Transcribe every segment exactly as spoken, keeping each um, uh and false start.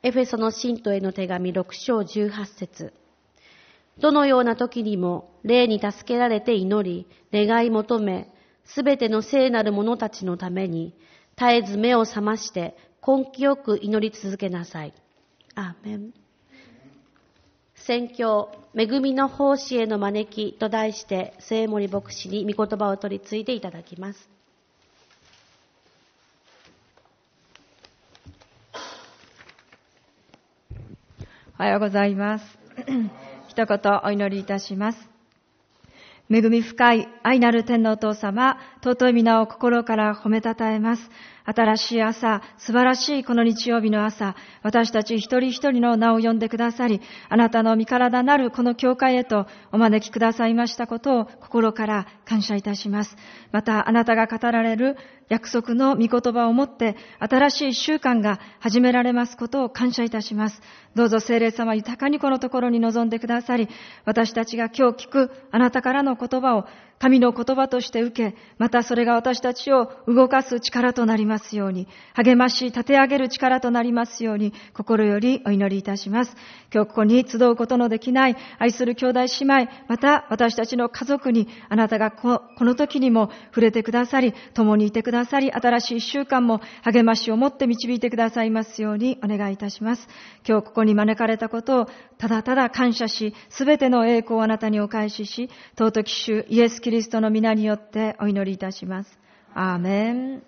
エフェソの信徒への手紙ろく章じゅうはち節。どのような時にも霊に助けられて祈り、願い求め、すべての聖なる者たちのために、絶えず目を覚まして根気よく祈り続けなさい。アーメン。宣教、恵みの奉仕への招きと題して、末森牧師に御言葉を取り継いでいただきます。 おはようございます。一言お祈りいたします。恵み深い愛なる天のお父様、尊い皆を心から褒めたたえます。新しい朝、素晴らしいこの日曜日の朝、私たち一人一人の名を呼んでくださり、あなたの身体なるこの教会へとお招きくださいましたことを心から感謝いたします。また、あなたが語られる約束の御言葉をもって、新しい習慣が始められますことを感謝いたします。どうぞ聖霊様豊かにこのところに臨んでくださり、私たちが今日聞くあなたからの言葉を神の言葉として受け、またそれが私たちを動かす力となりますように、励まし立て上げる力となりますように、心よりお祈りいたします。今日ここに集うことのできない愛する兄弟姉妹、また私たちの家族にあなたがこの時にも触れてくださり、共にいてくださり、新しい一週間も励ましをもって導いてくださいますようにお願いいたします。今日ここに招かれたことをただただ感謝し、すべての栄光をあなたにお返しし、尊き主イエスキリストの皆によってお祈りいたします。アーメン。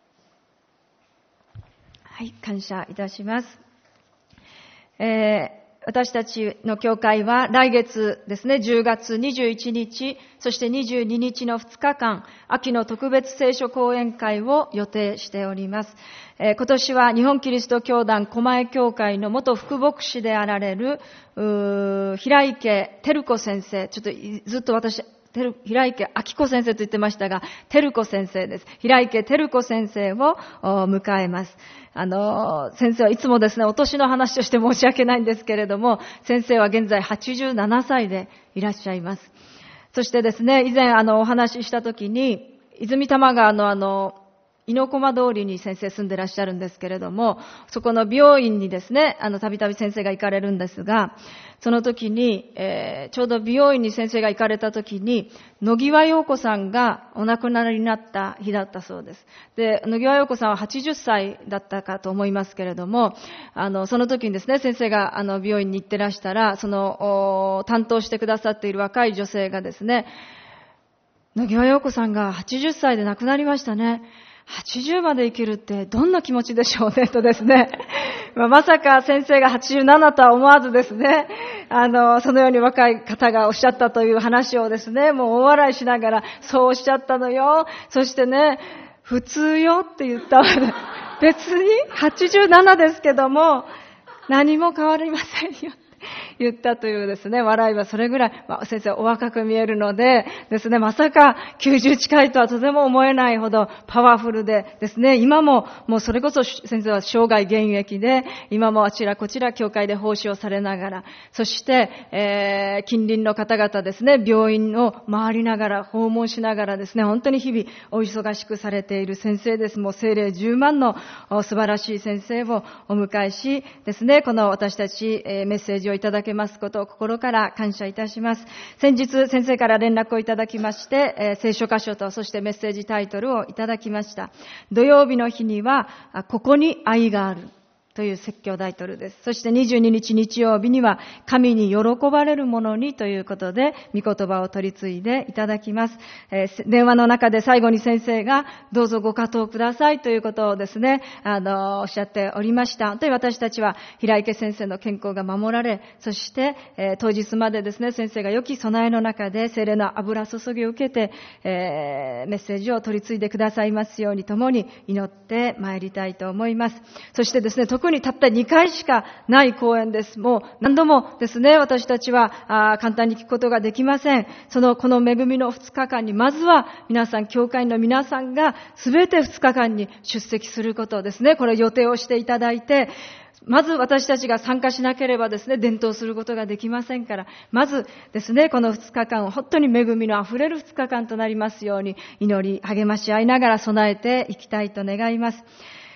はい、感謝いたします。えー私たちの教会は来月ですね、じゅうがつにじゅういちにち、そしてにじゅうににちのふつかかん、秋の特別聖書講演会を予定しております。えー、今年は日本キリスト教団狛江教会の元副牧師であられる、平池照子先生、ちょっとずっと私、平池明子先生と言ってましたが、照子先生です。平池照子先生を迎えます。あの、先生はいつもですね、お年の話として申し訳ないんですけれども、先生は現在はちじゅうななさいでいらっしゃいます。そしてですね、以前あの、お話ししたときに、泉多摩川のあの、猪駒通りに先生住んでらっしゃるんですけれども、そこの病院にですね、あの、たびたび先生が行かれるんですが、その時に、えー、ちょうど美容院に先生が行かれた時に、野際陽子さんがお亡くなりになった日だったそうです。で、野際陽子さんははちじゅっさいだったかと思いますけれども、あの、その時にですね、先生があの、美容院に行ってらしたら、その、担当してくださっている若い女性がですね、野際陽子さんがはちじゅっさいで亡くなりましたね。はちじゅうまで生きるってどんな気持ちでしょうねとですね、まあ、まさか先生がはちじゅうななとは思わずですね、あのそのように若い方がおっしゃったという話をですね、もう大笑いしながら、そうおっしゃったのよ、そしてね、普通よって言ったわけで、別にはちじゅうななですけども何も変わりませんよ言ったというですね、笑いはそれぐらい、まあ、先生お若く見えるのでですね、まさかきゅうじゅう近いとはとても思えないほどパワフルでですね、今ももうそれこそ先生は生涯現役で、今もあちらこちら教会で奉仕をされながら、そして、えー、近隣の方々ですね、病院を回りながら訪問しながらですね、本当に日々お忙しくされている先生です。もう聖霊じゅうまんの素晴らしい先生をお迎えしですね、この私たち、えー、メッセージをいただけますことを心から感謝いたします。先日先生から連絡をいただきまして、えー、聖書箇所とそしてメッセージタイトルをいただきました。土曜日の日にはここに愛があるという説教タイトルです。そしてにじゅうににち日曜日には神に喜ばれるものにということで御言葉を取り継いでいただきます。えー、電話の中で最後に先生がどうぞご加藤くださいということをですね、あのおっしゃっておりました。本当に私たちは平池先生の健康が守られ、そして、えー、当日までですね、先生が良き備えの中で聖霊の油注ぎを受けて、えー、メッセージを取り継いでくださいますように共に祈ってまいりたいと思います。そしてですね、特にたったにかいしかない講演です。もう何度もですね、私たちはあ簡単に聞くことができません。そのこの恵みのふつかかんに、まずは皆さん、教会の皆さんがすべてふつかかんに出席することですね、これ予定をしていただいて、まず私たちが参加しなければですね、伝統することができませんから、まずですね、このふつかかんを本当に恵みのあふれるふつかかんとなりますように、祈り、励まし合いながら備えていきたいと願います。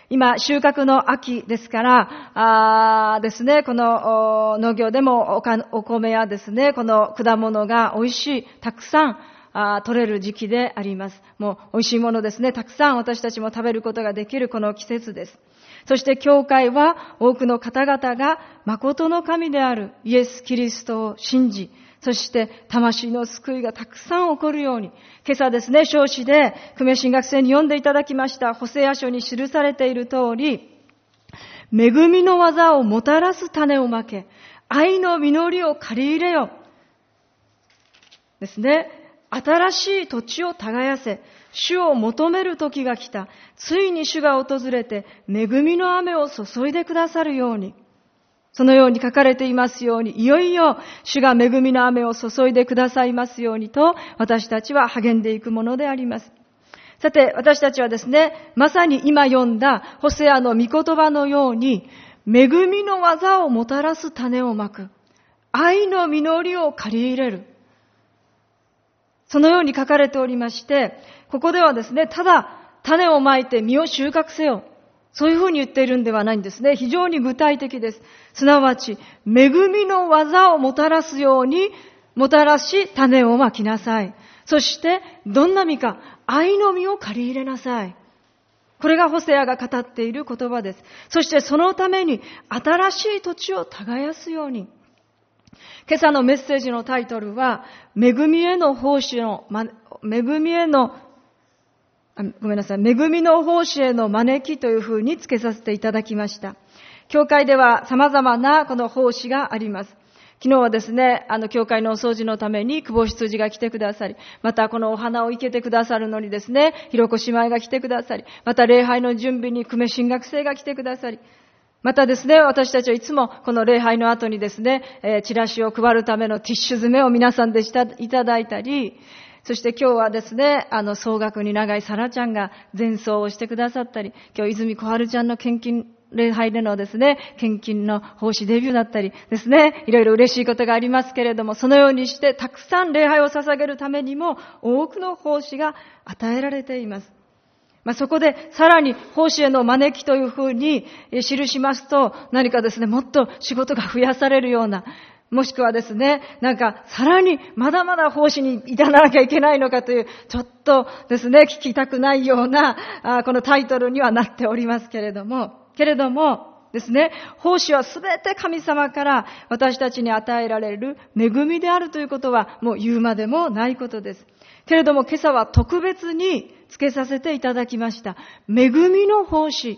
今、収穫の秋ですから、あーですね、この農業でもおかお米やですね、この果物が美味しい、たくさんあ取れる時期であります。もう美味しいものですね、たくさん私たちも食べることができるこの季節です。そして教会は多くの方々が誠の神であるイエス・キリストを信じ、そして魂の救いがたくさん起こるように、今朝ですね、証子で久米神学生に読んでいただきましたホセア書に記されている通り、恵みの技をもたらす種をまけ、愛の実りを借り入れよですね。新しい土地を耕せ、主を求める時が来た。ついに主が訪れて恵みの雨を注いでくださるように。そのように書かれていますように、いよいよ主が恵みの雨を注いでくださいますようにと、私たちは励んでいくものであります。さて、私たちはですね、まさに今読んだホセアの御言葉のように、恵みの技をもたらす種をまく。愛の実りを借り入れる。そのように書かれておりまして、ここではですね、ただ種をまいて実を収穫せよ。そういうふうに言っているんではないんですね。非常に具体的です。すなわち、恵みの技をもたらすように、もたらし種をまきなさい。そして、どんな実か、愛の実を借り入れなさい。これがホセアが語っている言葉です。そしてそのために、新しい土地を耕すように。今朝のメッセージのタイトルは、恵みへの奉仕の、恵みへのごめんなさい。恵みの奉仕への招きというふうにつけさせていただきました。教会では様々なこの奉仕があります。昨日はですね、あの教会のお掃除のために久保羊が来てくださり、またこのお花を生けてくださるのにですね、ひろこ姉妹が来てくださり、また礼拝の準備に久米神学生が来てくださり、またですね、私たちはいつもこの礼拝の後にですね、えー、チラシを配るためのティッシュ詰めを皆さんでしたいただいたり、そして今日はですね、あの、総額に長いサラちゃんが前奏をしてくださったり、今日泉小春ちゃんの献金、礼拝でのですね、献金の奉仕デビューだったりですね、いろいろ嬉しいことがありますけれども、そのようにしてたくさん礼拝を捧げるためにも、多くの奉仕が与えられています。まあ、そこでさらに奉仕への招きというふうに記しますと、何かですね、もっと仕事が増やされるような、もしくはですね、なんかさらにまだまだ奉仕に至らなきゃいけないのかという、ちょっとですね、聞きたくないような、あこのタイトルにはなっておりますけれども、けれどもですね、奉仕はすべて神様から私たちに与えられる恵みであるということはもう言うまでもないことです。けれども今朝は特別につけさせていただきました。恵みの奉仕。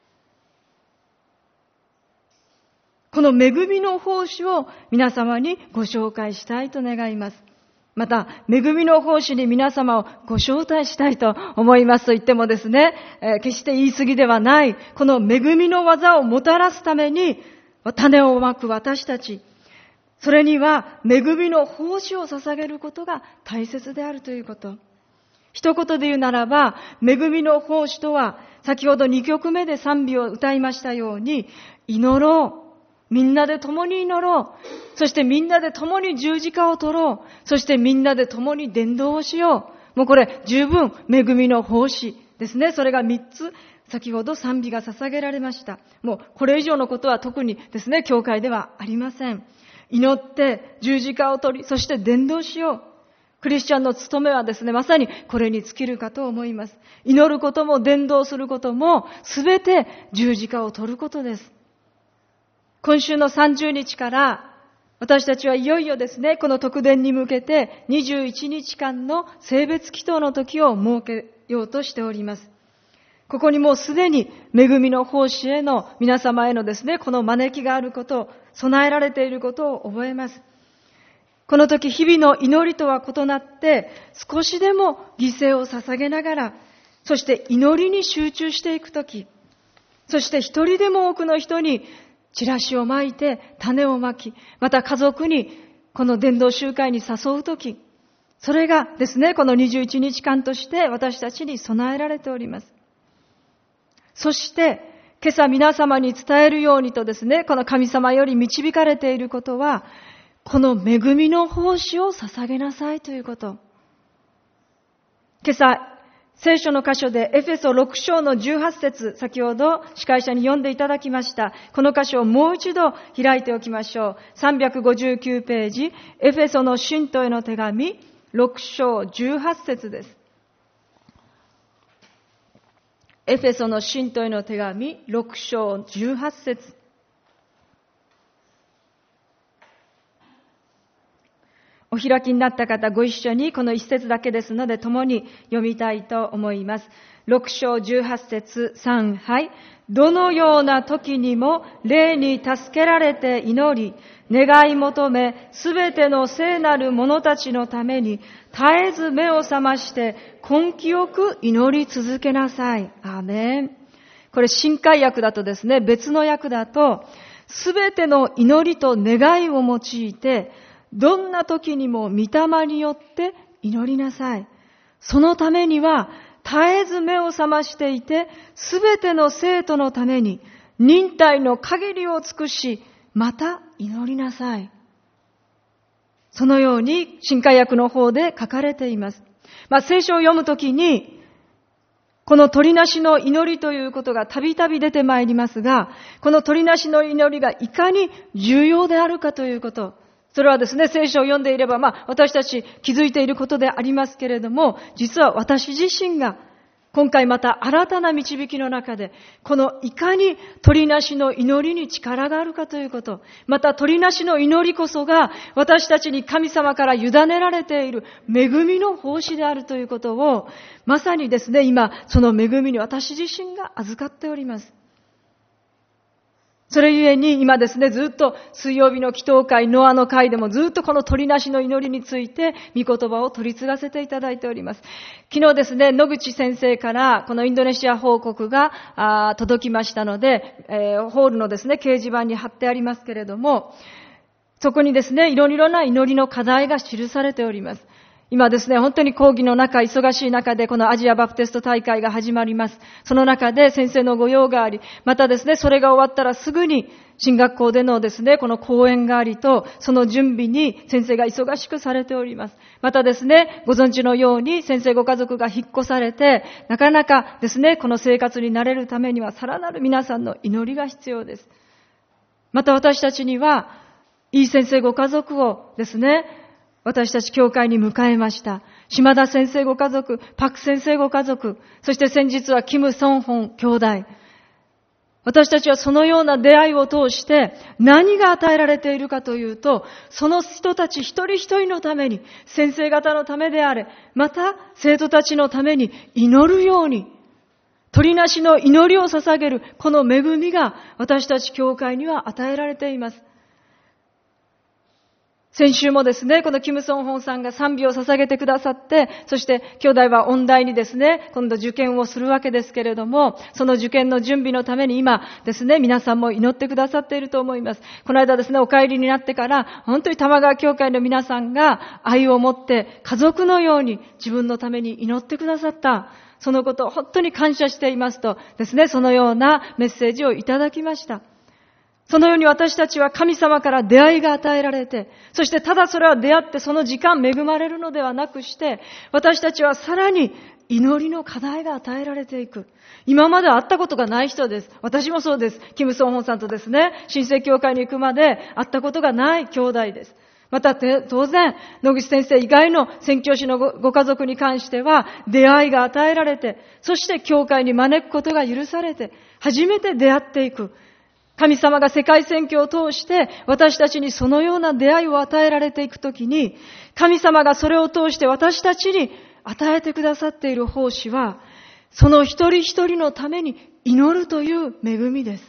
この恵みの奉仕を皆様にご紹介したいと願います。また、恵みの奉仕に皆様をご招待したいと思いますと言ってもですね、えー、決して言い過ぎではない、この恵みの技をもたらすために、種をまく私たち、それには恵みの奉仕を捧げることが大切であるということ。一言で言うならば、恵みの奉仕とは、先ほどにきょくめで賛美を歌いましたように、祈ろう。みんなで共に祈ろう。そしてみんなで共に十字架を取ろう。そしてみんなで共に伝道をしよう。もうこれ十分恵みの奉仕ですね。それが三つ先ほど賛美が捧げられました。もうこれ以上のことは特にですね、教会ではありません。祈って十字架を取り、そして伝道しよう。クリスチャンの務めはですね、まさにこれに尽きるかと思います。祈ることも伝道することもすべて十字架を取ることです。今週のさんじゅうにちから私たちはいよいよですね、この特典に向けてにじゅういちにちかんの聖別祈祷の時を設けようとしております。ここにもうすでに恵みの奉仕への皆様へのですね、この招きがあることを、備えられていることを覚えます。この時日々の祈りとは異なって少しでも犠牲を捧げながら、そして祈りに集中していく時、そして一人でも多くの人にチラシをまいて種をまき、また家族にこの伝道集会に誘うとき、それがですね、このにじゅういちにちかんとして私たちに備えられております。そして今朝皆様に伝えるようにとですね、この神様より導かれていることは、この恵みの奉仕を捧げなさいということ。今朝聖書の箇所でエフェソろく章のじゅうはち節、先ほど司会者に読んでいただきました。この箇所をもう一度開いておきましょう。さんびゃくごじゅうきゅうページ、エフェソの信徒への手紙、ろく章じゅうはち節です。エフェソの信徒への手紙、ろく章じゅうはち節。お開きになった方、ご一緒にこの一節だけですので、共に読みたいと思います。ろく章じゅうはち節、さん、はい。どのような時にも霊に助けられて祈り、願い求め、すべての聖なる者たちのために、絶えず目を覚まして、根気よく祈り続けなさい。アーメン。これ、新海訳だとですね、別の訳だと、すべての祈りと願いを用いて、どんな時にも御霊によって祈りなさい。そのためには、絶えず目を覚ましていて、すべての生徒のために、忍耐の限りを尽くし、また祈りなさい。そのように、新海訳の方で書かれています。まあ、聖書を読むときに、この取りなしの祈りということがたびたび出てまいりますが、この取りなしの祈りがいかに重要であるかということ、それはですね、聖書を読んでいれば、まあ、私たち気づいていることでありますけれども、実は私自身が、今回また新たな導きの中で、このいかに取りなしの祈りに力があるかということ、また取りなしの祈りこそが、私たちに神様から委ねられている恵みの奉仕であるということを、まさにですね、今、その恵みに私自身が預かっております。それゆえに今ですね、ずっと水曜日の祈祷会、ノアの会でもずっとこの取りなしの祈りについて、御言葉を取り継がせていただいております。昨日ですね、野口先生からこのインドネシア報告があ届きましたので、えー、ホールのですね、掲示板に貼ってありますけれども、そこにですね、いろいろな祈りの課題が記されております。今ですね、本当に講義の中、忙しい中でこのアジアバプテスト大会が始まります。その中で先生のご用があり、またですね、それが終わったらすぐに進学校でのですね、この講演がありと、その準備に先生が忙しくされております。またですね、ご存知のように先生ご家族が引っ越されて、なかなかですね、この生活に慣れるためにはさらなる皆さんの祈りが必要です。また私たちには、いい先生ご家族をですね、私たち教会に迎えました。島田先生ご家族、パク先生ご家族、そして先日はキム・ソンホン兄弟。私たちはそのような出会いを通して何が与えられているかというと、その人たち一人一人のために、先生方のためであれ、また生徒たちのために祈るように、取りなしの祈りを捧げるこの恵みが私たち教会には与えられています。先週もですね、このキム・ソンホンさんが賛美を捧げてくださって、そして兄弟は音大にですね、今度受験をするわけですけれども、その受験の準備のために今ですね、皆さんも祈ってくださっていると思います。この間ですね、お帰りになってから、本当に玉川教会の皆さんが愛を持って家族のように自分のために祈ってくださった。そのことを本当に感謝していますとですね、そのようなメッセージをいただきました。そのように私たちは神様から出会いが与えられて、そしてただそれは出会ってその時間恵まれるのではなくして、私たちはさらに祈りの課題が与えられていく。今まで会ったことがない人です。私もそうです。キム・ソンホンさんとですね、新生教会に行くまで会ったことがない兄弟です。また当然、野口先生以外の宣教師の ご, ご家族に関しては出会いが与えられて、そして教会に招くことが許されて、初めて出会っていく。神様が世界宣教を通して私たちにそのような出会いを与えられていくときに、神様がそれを通して私たちに与えてくださっている奉仕は、その一人一人のために祈るという恵みです。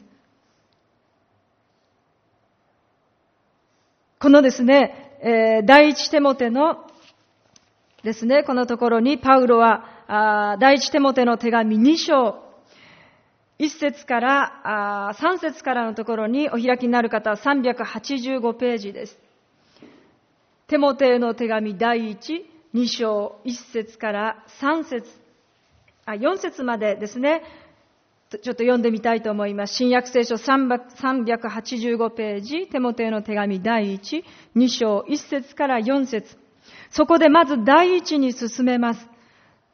このですね、えー、第一テモテのですね、このところにパウロはあ第一テモテの手紙に章一節からあ三節からのところにお開きになる方はさんびゃくはちじゅうごページです。テモテへの手紙第一、二章一節から三節、あ四節までですね。ちょっと読んでみたいと思います。新約聖書さんびゃくはちじゅうごページ、テモテへの手紙第一、二章一節から四節。そこでまず第一に進めます。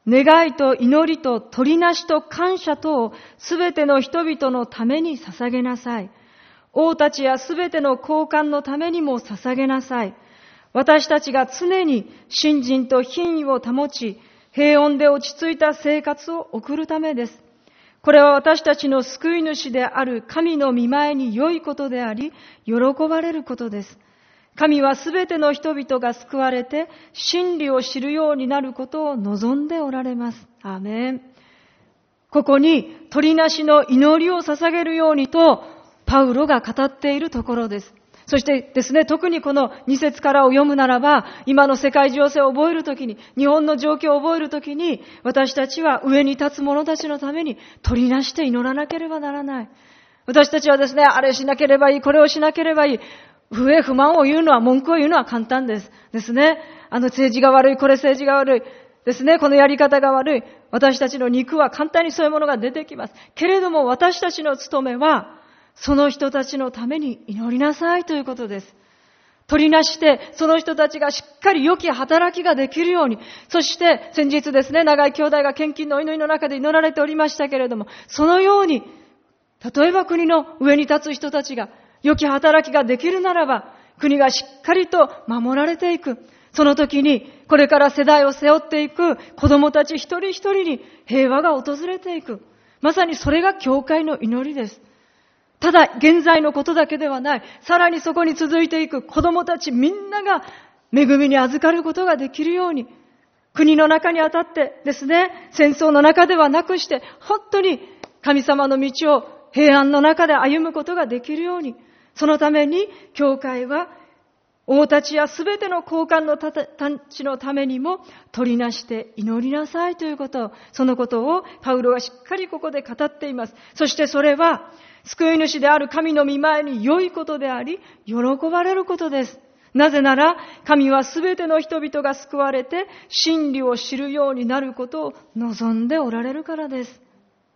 願いと祈りと取りなしと感謝とをすべての人々のために捧げなさい。王たちやすべての高官のためにも捧げなさい。私たちが常に信心と品位を保ち、平穏で落ち着いた生活を送るためです。これは私たちの救い主である神の御前に良いことであり、喜ばれることです。神はすべての人々が救われて、真理を知るようになることを望んでおられます。アーメン。ここに、取りなしの祈りを捧げるようにと、パウロが語っているところです。そしてですね、特にこのに節からを読むならば、今の世界情勢を覚えるときに、日本の状況を覚えるときに、私たちは上に立つ者たちのために取りなして祈らなければならない。私たちはですね、あれしなければいい、これをしなければいい。不平不満を言うのは、文句を言うのは簡単です。ですね。あの政治が悪い、これ政治が悪い。ですね。このやり方が悪い。私たちの肉は簡単にそういうものが出てきます。けれども私たちの務めは、その人たちのために祈りなさいということです。取りなして、その人たちがしっかり良き働きができるように、そして先日ですね、長井兄弟が献金のお祈りの中で祈られておりましたけれども、そのように、例えば国の上に立つ人たちが良き働きができるならば、国がしっかりと守られていく。その時に、これから世代を背負っていく子供たち一人一人に平和が訪れていく。まさにそれが教会の祈りです。ただ現在のことだけではない。さらにそこに続いていく子供たちみんなが恵みに預かることができるように、国の中にあたってですね、戦争の中ではなくして、本当に神様の道を平安の中で歩むことができるように、そのために教会は王たちやすべての高官のたちのためにも取りなして祈りなさいということを、そのことをパウロはしっかりここで語っています。そしてそれは救い主である神の御前に良いことであり、喜ばれることです。なぜなら、神はすべての人々が救われて、真理を知るようになることを望んでおられるからです。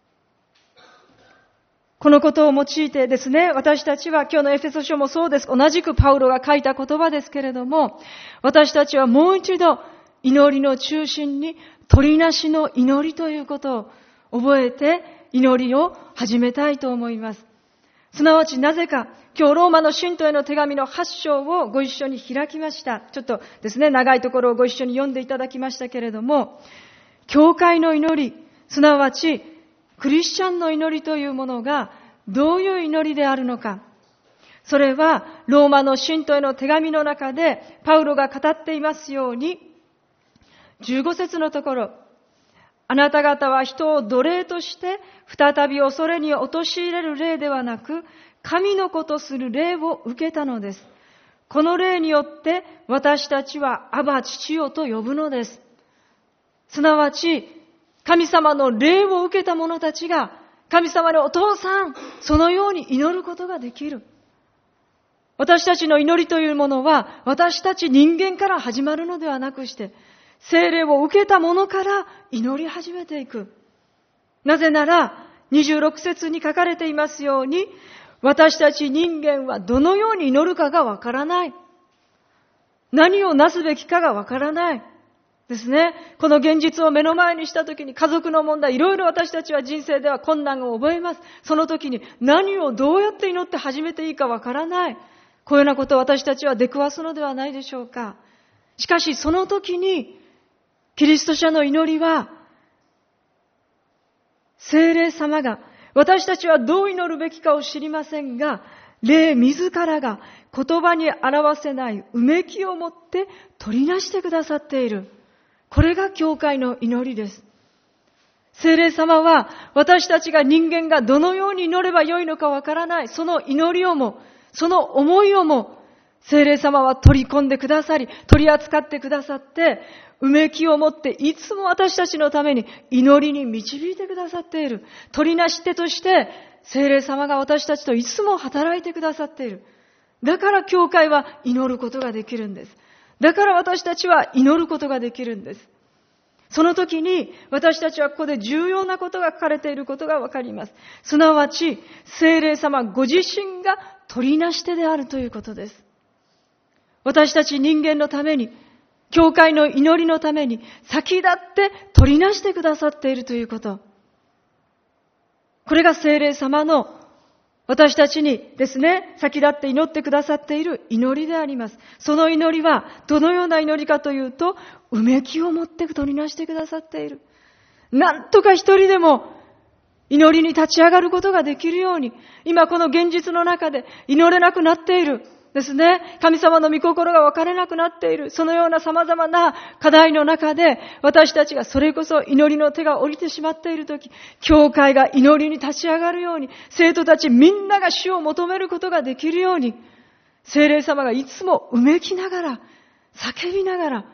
このことを用いてですね、私たちは今日のエフェソ書もそうです。同じくパウロが書いた言葉ですけれども、私たちはもう一度祈りの中心に取りなしの祈りということを覚えて、祈りを始めたいと思います。すなわちなぜか、今日ローマの信徒への手紙のはち章をご一緒に開きました。ちょっとですね、長いところをご一緒に読んでいただきましたけれども、教会の祈り、すなわちクリスチャンの祈りというものがどういう祈りであるのか。それはローマの信徒への手紙の中でパウロが語っていますように、じゅうご節のところ、あなた方は人を奴隷として再び恐れに陥れる霊ではなく、神の子とする霊を受けたのです。この霊によって私たちはアバ父よと呼ぶのです。すなわち神様の霊を受けた者たちが神様にお父さん、そのように祈ることができる。私たちの祈りというものは私たち人間から始まるのではなくして、聖霊を受けた者から祈り始めていく。なぜならにじゅうろく節に書かれていますように、私たち人間はどのように祈るかがわからない。何をなすべきかがわからない。ですね。この現実を目の前にしたときに、家族の問題、いろいろ私たちは人生では困難を覚えます。その時に何をどうやって祈って始めていいかわからない。こういうようなことを私たちは出くわすのではないでしょうか。しかしその時に、キリスト者の祈りは、聖霊様が、私たちはどう祈るべきかを知りませんが、霊自らが言葉に表せないうめきを持って取りなしてくださっている。これが教会の祈りです。聖霊様は私たちが人間がどのように祈ればよいのかわからない、その祈りをも、その思いをも、聖霊様は取り込んでくださり、取り扱ってくださって、うめきを持っていつも私たちのために祈りに導いてくださっている。取りなし手として聖霊様が私たちといつも働いてくださっている。だから教会は祈ることができるんです。だから私たちは祈ることができるんです。その時に私たちはここで重要なことが書かれていることがわかります。すなわち聖霊様ご自身が取りなし手であるということです。私たち人間のために、 教会の祈りのために先立って取りなしてくださっているということ。これが聖霊様の私たちにですね、先立って祈ってくださっている祈りであります。その祈りはどのような祈りかというと、うめきを持って取りなしてくださっている。なんとか一人でも祈りに立ち上がることができるように、今この現実の中で祈れなくなっているですね。神様の御心が分からなくなっている。そのような様々な課題の中で、私たちがそれこそ祈りの手が降りてしまっているとき、教会が祈りに立ち上がるように、生徒たちみんなが主を求めることができるように、聖霊様がいつもうめきながら、叫びながら、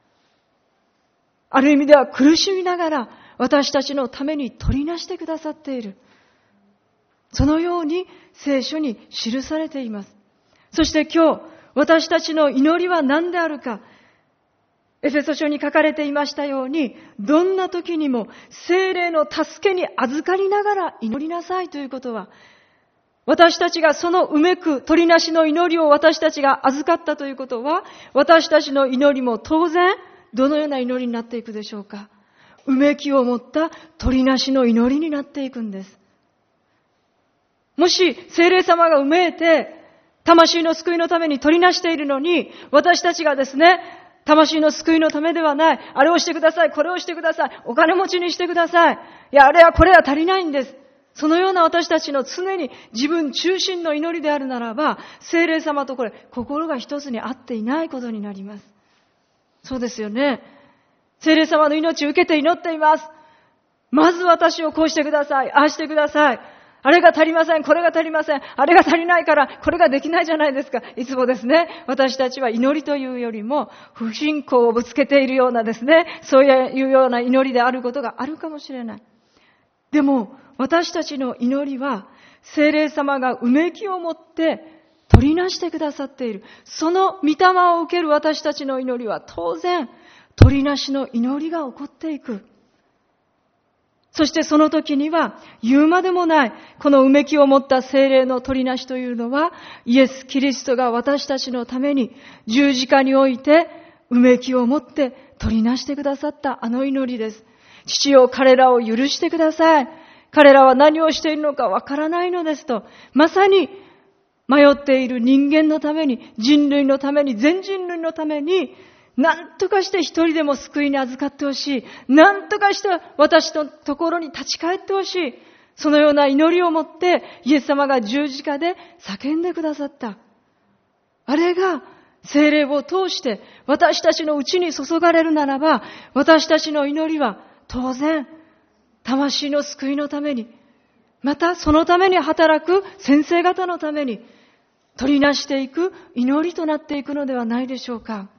ある意味では苦しみながら、私たちのために取りなしてくださっている。そのように聖書に記されています。そして今日、私たちの祈りは何であるか。エフェソ書に書かれていましたように、どんな時にも聖霊の助けに預かりながら祈りなさいということは、私たちがそのうめく取りなしの祈りを私たちが預かったということは、私たちの祈りも当然、どのような祈りになっていくでしょうか。うめきを持った取りなしの祈りになっていくんです。もし聖霊様がうめいて、魂の救いのために取りなしているのに、私たちがですね、魂の救いのためではない、あれをしてください、これをしてください、お金持ちにしてください、いや、あれはこれは足りないんです。そのような私たちの常に自分中心の祈りであるならば、聖霊様とこれ、心が一つに合っていないことになります。そうですよね。聖霊様の命を受けて祈っています。まず私をこうしてください、ああしてください。あれが足りません、これが足りません、あれが足りないからこれができないじゃないですか。いつもですね、私たちは祈りというよりも不信仰をぶつけているようなですね、そういうような祈りであることがあるかもしれない。でも私たちの祈りは聖霊様がうめきを持って取りなしてくださっている。その御霊を受ける私たちの祈りは当然取りなしの祈りが起こっていく。そしてその時には言うまでもないこのうめきを持った聖霊の取りなしというのは、イエス・キリストが私たちのために十字架においてうめきを持って取りなしてくださったあの祈りです。父よ、彼らを許してください。彼らは何をしているのかわからないのですと、まさに迷っている人間のために、人類のために、全人類のために、何とかして一人でも救いに預かってほしい。何とかして私のところに立ち返ってほしい。そのような祈りを持ってイエス様が十字架で叫んでくださった。あれが聖霊を通して私たちのうちに注がれるならば、私たちの祈りは当然魂の救いのために、またそのために働く先生方のために取りなしていく祈りとなっていくのではないでしょうか。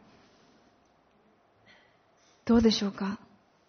どうでしょうか。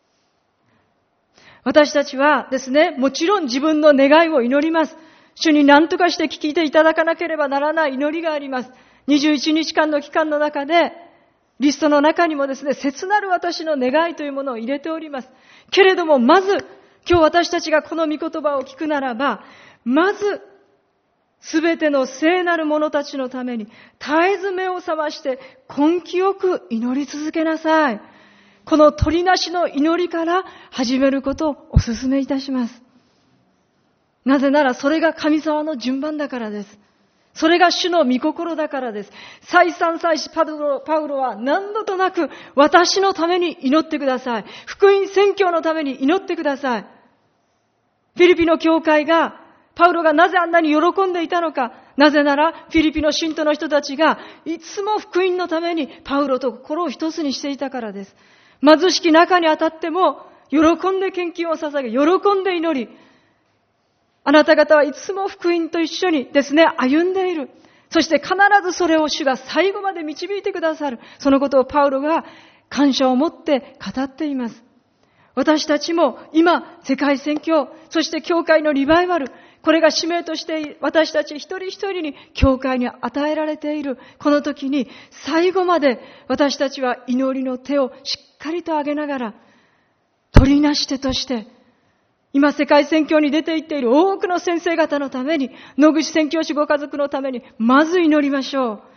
私たちはですね、もちろん自分の願いを祈ります。主に何とかして聞いていただかなければならない祈りがあります。にじゅういちにちかんの期間の中で、リストの中にもですね、切なる私の願いというものを入れております。けれども、まず、今日私たちがこの御言葉を聞くならば、まず、すべての聖なる者たちのために、絶えず目を覚まして、根気よく祈り続けなさい。この取りなしの祈りから始めることをお勧めいたします。なぜならそれが神様の順番だからです。それが主の御心だからです。再三再四パウロ、パウロは何度となく私のために祈ってください。福音宣教のために祈ってください。フィリピの教会が、パウロがなぜあんなに喜んでいたのか。なぜならフィリピの信徒の人たちがいつも福音のためにパウロと心を一つにしていたからです。貧しき中にあたっても喜んで献金を捧げ、喜んで祈り、あなた方はいつも福音と一緒にですね、歩んでいる。そして必ずそれを主が最後まで導いてくださる。そのことをパウロが感謝を持って語っています。私たちも今、世界宣教、そして教会のリバイバル、これが使命として私たち一人一人に教会に与えられているこの時に、最後まで私たちは祈りの手をしっかりと上げながら、取りなし手として今世界宣教に出て行っている多くの先生方のために、野口宣教師ご家族のためにまず祈りましょう。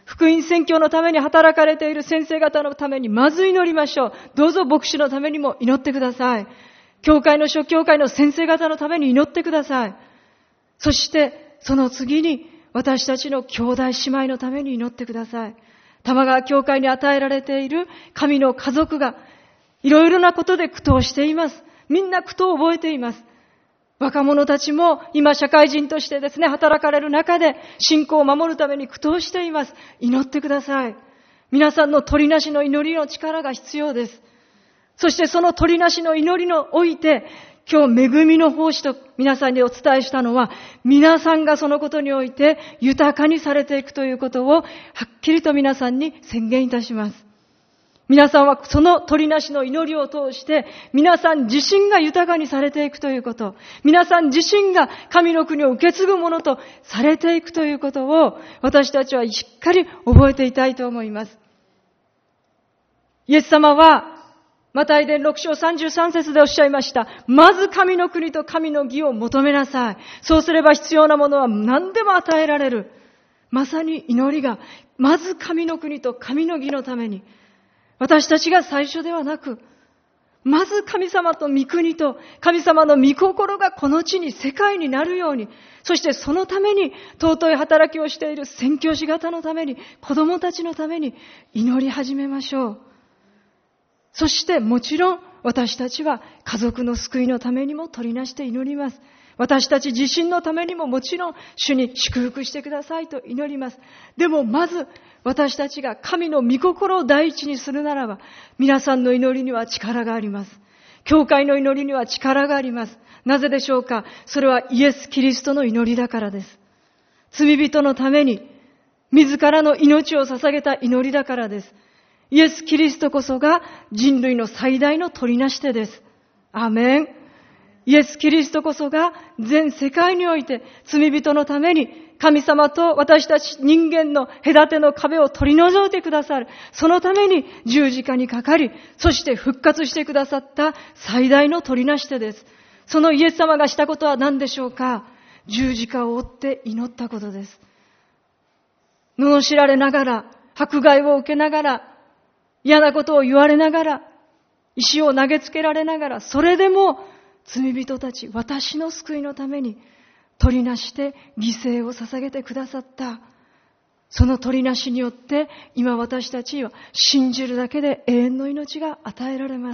福音宣教のために働かれている先生方のためにまず祈りましょう。どうぞ牧師のためにも祈ってください。教会の諸教会の先生方のために祈ってください。そしてその次に私たちの兄弟姉妹のために祈ってください。玉川教会に与えられている神の家族がいろいろなことで苦闘しています。みんな苦闘を覚えています。若者たちも今社会人としてですね、働かれる中で信仰を守るために苦闘しています。祈ってください。皆さんの取りなしの祈りの力が必要です。そしてその取りなしの祈りのおいて、今日恵みの奉仕と皆さんにお伝えしたのは、皆さんがそのことにおいて豊かにされていくということをはっきりと皆さんに宣言いたします。皆さんはその取りなしの祈りを通して、皆さん自身が豊かにされていくということ、皆さん自身が神の国を受け継ぐものとされていくということを、私たちはしっかり覚えていたいと思います。イエス様は、マタイ伝ろく章さんじゅうさん節でおっしゃいました。まず神の国と神の義を求めなさい。そうすれば必要なものは何でも与えられる。まさに祈りが、まず神の国と神の義のために、私たちが最初ではなく、まず神様と御国と神様の御心がこの地に世界になるように、そしてそのために尊い働きをしている宣教師方のために、子供たちのために祈り始めましょう。そしてもちろん私たちは家族の救いのためにも取りなして祈ります。私たち自身のためにももちろん主に祝福してくださいと祈ります。でもまず私たちが神の御心を第一にするならば、皆さんの祈りには力があります。教会の祈りには力があります。なぜでしょうか。それはイエス・キリストの祈りだからです。罪人のために自らの命を捧げた祈りだからです。イエス・キリストこそが人類の最大の取りなし手です。アーメン。イエス・キリストこそが全世界において罪人のために神様と私たち人間の隔ての壁を取り除いてくださる。そのために十字架にかかり、そして復活してくださった最大の取りなし手です。そのイエス様がしたことは何でしょうか。十字架を追って祈ったことです。罵られながら、迫害を受けながら、嫌なことを言われながら、石を投げつけられながら、それでも罪人たち、私の救いのために取りなして犠牲を捧げてくださった。その取りなしによって今私たちは信じるだけで永遠の命が与えられます。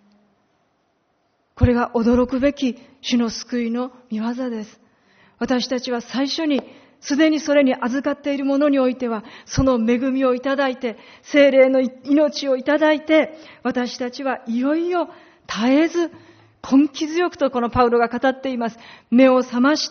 これが驚くべき主の救いの御業です。私たちは最初にすでにそれに預かっているものにおいては、その恵みをいただいて、聖霊の命をいただいて、私たちはいよいよ絶えず根気強くとこのパウロが語っています。目を覚まして、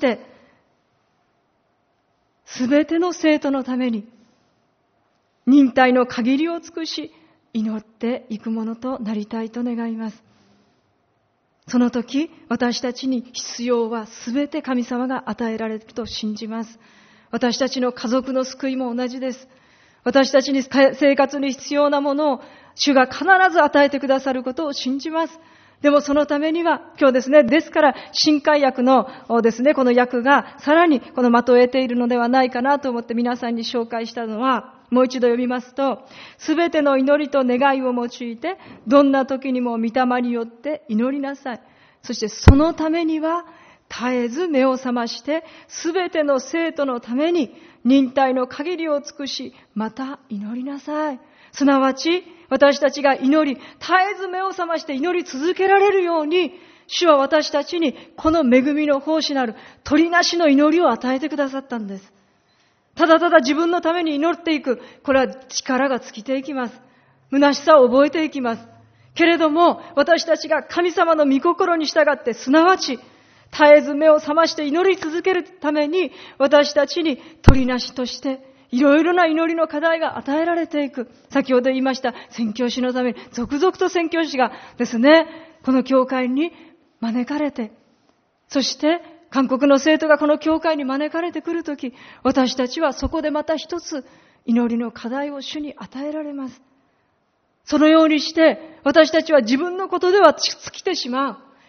すべての生徒のために、忍耐の限りを尽くし、祈っていくものとなりたいと願います。その時、私たちに必要はすべて神様が与えられると信じます。私たちの家族の救いも同じです。私たちに生活に必要なものを主が必ず与えてくださることを信じます。でもそのためには、今日ですね、ですから新海訳のですね、この訳がさらにこの的を得ているのではないかなと思って皆さんに紹介したのは、もう一度読みますと、すべての祈りと願いを用いて、どんな時にも御霊によって祈りなさい。そしてそのためには、絶えず目を覚まして、すべての生徒のために忍耐の限りを尽くし、また祈りなさい。すなわち、私たちが祈り、絶えず目を覚まして祈り続けられるように、主は私たちにこの恵みの奉仕なる取りなしの祈りを与えてくださったんです。ただただ自分のために祈っていく、これは力が尽きていきます。虚しさを覚えていきます。けれども、私たちが神様の御心に従って、すなわち、絶えず目を覚まして祈り続けるために、私たちに取りなしとして、いろいろな祈りの課題が与えられていく。先ほど言いました、宣教師のために、続々と宣教師がですね、この教会に招かれて、そして、韓国の生徒がこの教会に招かれてくるとき、私たちはそこでまた一つ、祈りの課題を主に与えられます。そのようにして、私たちは自分のことでは尽きてしまう。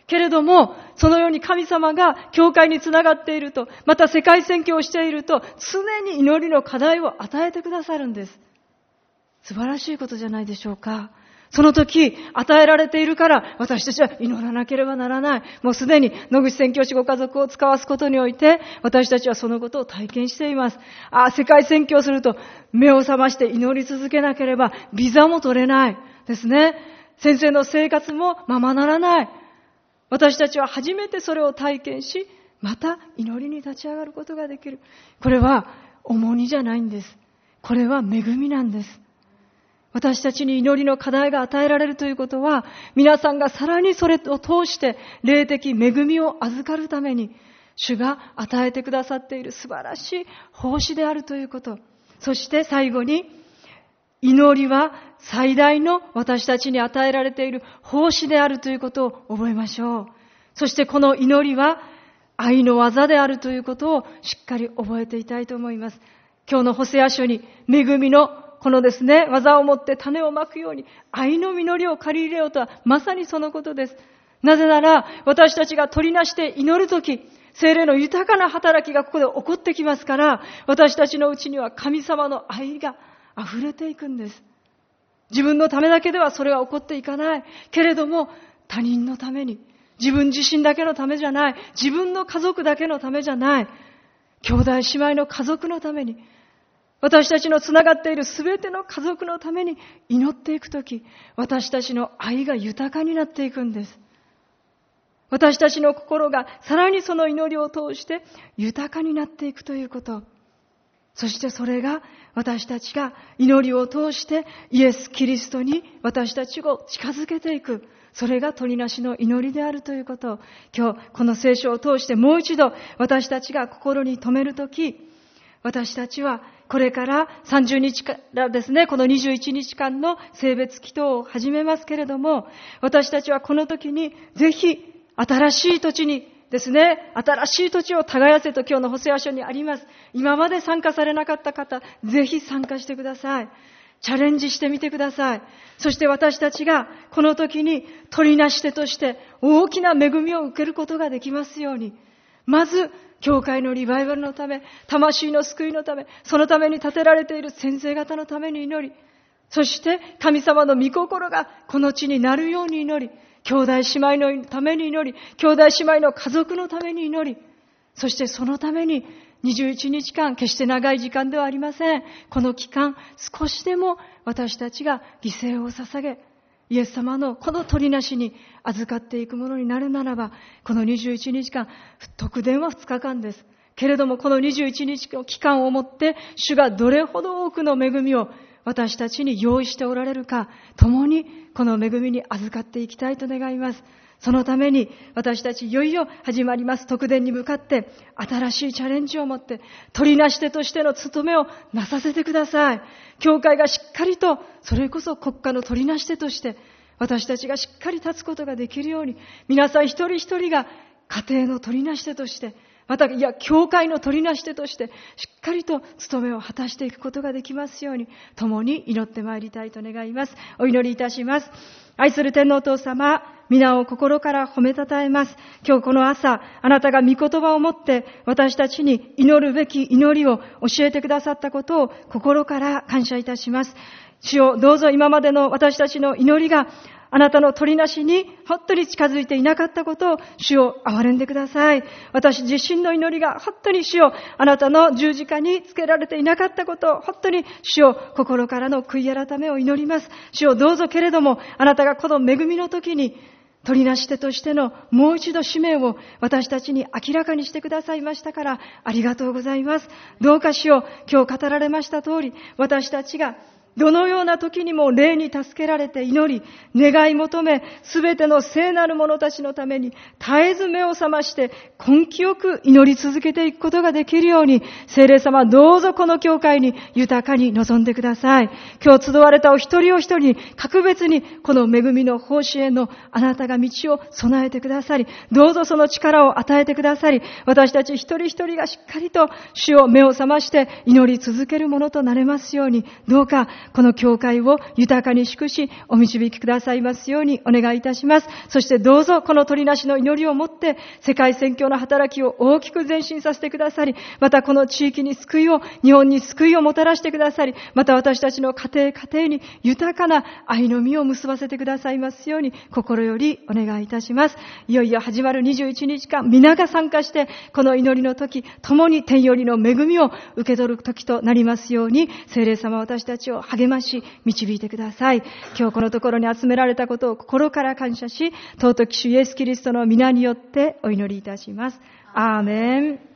けれども、そのように神様が教会につながっていると、また世界宣教をしていると、常に祈りの課題を与えてくださるんです。素晴らしいことじゃないでしょうか。その時、与えられているから、私たちは祈らなければならない。もうすでに野口宣教師ご家族を使わすことにおいて、私たちはそのことを体験しています。ああ、世界宣教すると、目を覚まして祈り続けなければ、ビザも取れないですね。先生の生活もままならない。私たちは初めてそれを体験し、また祈りに立ち上がることができる。これは重荷じゃないんです。これは恵みなんです。私たちに祈りの課題が与えられるということは、皆さんがさらにそれを通して霊的恵みを預かるために、主が与えてくださっている素晴らしい奉仕であるということ。そして最後に、祈りは最大の私たちに与えられている奉仕であるということを覚えましょう。そしてこの祈りは愛の技であるということをしっかり覚えていたいと思います。今日のホセア書に恵みのこのですね、技を持って種をまくように愛の実りを借り入れようとはまさにそのことです。なぜなら私たちが取りなして祈るとき、聖霊の豊かな働きがここで起こってきますから、私たちのうちには神様の愛が溢れていくんです。自分のためだけではそれは起こっていかない。けれども他人のために、自分自身だけのためじゃない、自分の家族だけのためじゃない、兄弟姉妹の家族のために、私たちのつながっているすべての家族のために祈っていくとき、私たちの愛が豊かになっていくんです。私たちの心がさらにその祈りを通して豊かになっていくということ。そしてそれが私たちが祈りを通してイエス・キリストに私たちを近づけていく。それが取りなしの祈りであるということを、今日この聖書を通してもう一度私たちが心に留めるとき、私たちはこれからさんじゅうにちからですね、このにじゅういちにちかんの聖別祈祷を始めますけれども、私たちはこの時にぜひ新しい土地にですね、新しい土地を耕せと今日のホセア書にあります。今まで参加されなかった方、ぜひ参加してください。チャレンジしてみてください。そして私たちがこの時に取りなし手として大きな恵みを受けることができますように、まず教会のリバイバルのため、魂の救いのため、そのために建てられている先生方のために祈り、そして神様の御心がこの地になるように祈り、兄弟姉妹のために祈り、兄弟姉妹の家族のために祈り、そしてそのためににじゅういちにちかん、決して長い時間ではありません。この期間、少しでも私たちが犠牲を捧げ、イエス様のこの取りなしに預かっていくものになるならば、このにじゅういちにちかん、特典はふつかかんです。けれどもこのにじゅういちにちの期間をもって、主がどれほど多くの恵みを私たちに用意しておられるか、共にこの恵みに預かっていきたいと願います。そのために私たちいよいよ始まります特典に向かって新しいチャレンジを持って取りなし手としての務めをなさせてください。教会がしっかりと、それこそ国家の取りなし手として私たちがしっかり立つことができるように、皆さん一人一人が家庭の取りなし手として、またいや教会の取りなし手としてしっかりと務めを果たしていくことができますように、共に祈ってまいりたいと願います。お祈りいたします。愛する天皇お父様、皆を心から褒めたたえます。今日この朝、あなたが御言葉を持って私たちに祈るべき祈りを教えてくださったことを心から感謝いたします。主よ、どうぞ今までの私たちの祈りがあなたの取りなしに本当に近づいていなかったことを主を憐れんでください。私自身の祈りが本当に主をあなたの十字架につけられていなかったことを本当に主を心からの悔い改めを祈ります。主をどうぞけれどもあなたがこの恵みの時に取りなし手としてのもう一度使命を私たちに明らかにしてくださいましたからありがとうございます。どうか主よ、今日語られました通り、私たちがどのような時にも霊に助けられて祈り、願い求め、すべての聖なる者たちのために絶えず目を覚まして根気よく祈り続けていくことができるように、聖霊様どうぞこの教会に豊かに臨んでください。今日集われたお一人お一人に格別にこの恵みの奉仕へのあなたが道を備えてくださり、どうぞその力を与えてくださり、私たち一人一人がしっかりと主を目を覚まして祈り続けるものとなれますように、どうかこの教会を豊かに祝し、お導きくださいますようにお願いいたします。そしてどうぞこの鳥なしの祈りをもって、世界宣教の働きを大きく前進させてくださり、またこの地域に救いを、日本に救いをもたらしてくださり、また私たちの家庭家庭に豊かな愛の実を結ばせてくださいますように、心よりお願いいたします。いよいよ始まるにじゅういちにちかん、皆が参加して、この祈りの時、共に天よりの恵みを受け取る時となりますように、聖霊様私たちを励まし、導いてください。今日このところに集められたことを心から感謝し、尊き主イエスキリストの皆によってお祈りいたします。アーメン。